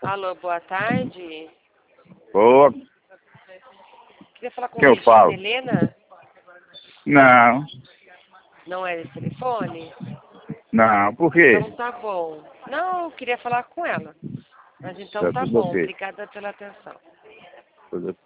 Alô, boa tarde. Boa. Queria falar com Quem eu a falo? Helena. Não, Não é esse telefone? não, por quê? Então tá bom. Não, eu queria falar com ela. Mas então Tá tá tudo bom. ok. Obrigada pela atenção. Tudo